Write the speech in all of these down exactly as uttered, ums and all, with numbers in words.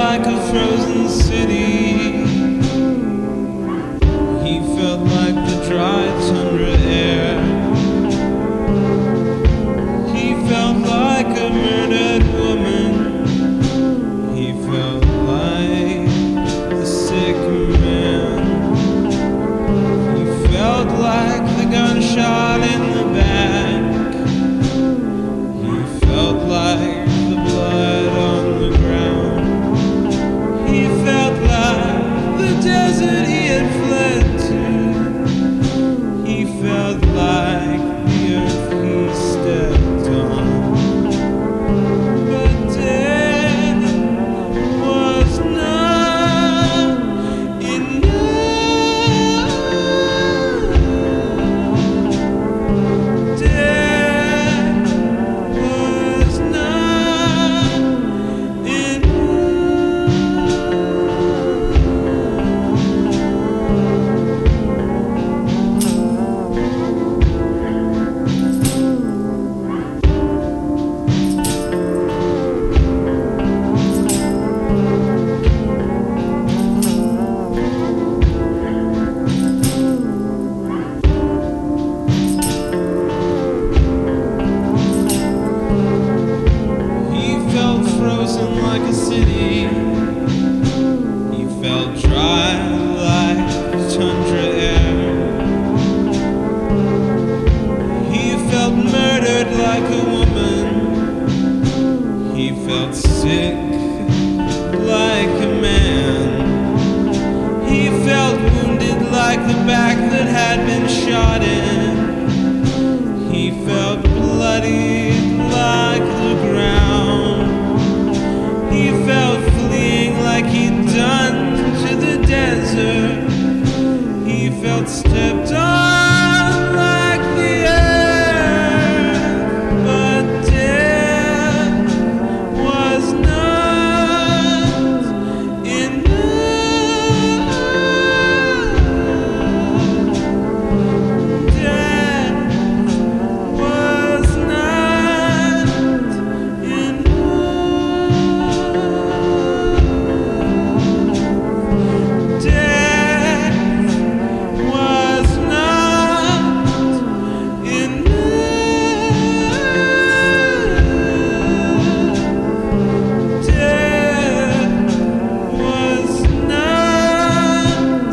like a frozen city. He felt like the dry tundra air. He felt like a murdered woman. He felt like a sick man. He felt like the gunshot in the back. He felt like the blood on the ground. He felt like the desert he had fled to. He felt like the earth he stepped on. But death was not enough. Death was not enough. He felt frozen like a city. He felt dry like tundra air. He felt murdered like a woman. He felt sick like a man. He felt wounded like the back that had been shot in. He felt bloodied like the ground. He felt fleeing like he'd done to the desert. He felt stepped on like the earth. But death was not enough. Death was not enough. Death was not enough. Death was not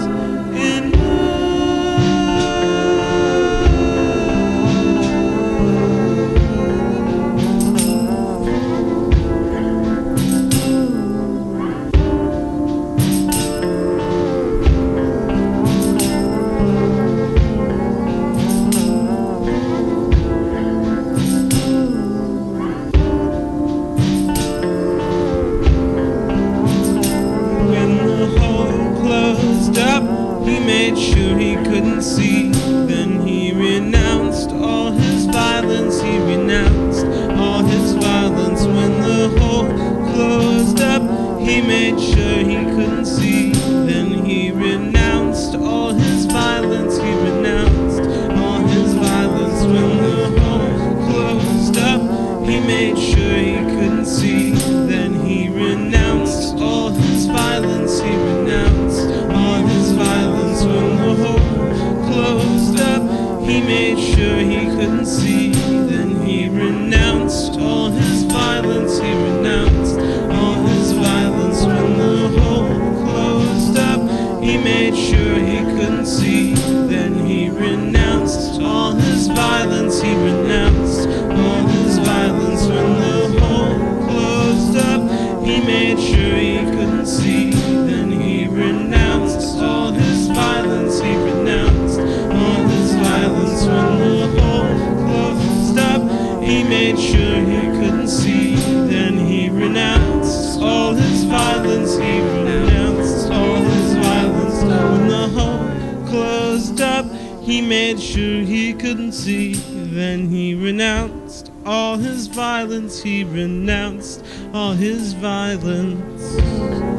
When the hole closed up, he made sure he couldn't see. Then he renounced all his violence. He renounced all his violence. When the hole closed up, he made sure he couldn't see. Then he renounced all his violence. He renounced all his violence. When the hole closed up, he made sure he couldn't see. Then he renounced all his violence. He renounced all his violence. When the hole closed up, he made sure he couldn't see. Then he renounced all his violence. He renounced all his violence. When the hole closed up, he made sure he couldn't see. Then he renounced all his violence. He renounced all his violence. When the hole closed up, he made sure he couldn't see. Then he renounced all his violence. He renounced all his violence. When the hole closed up, he made sure he couldn't see. Then he renounced all his violence. He renounced all his violence. When the hole closed up, he made sure he couldn't see. Then he renounced all his violence. He renounced all his violence.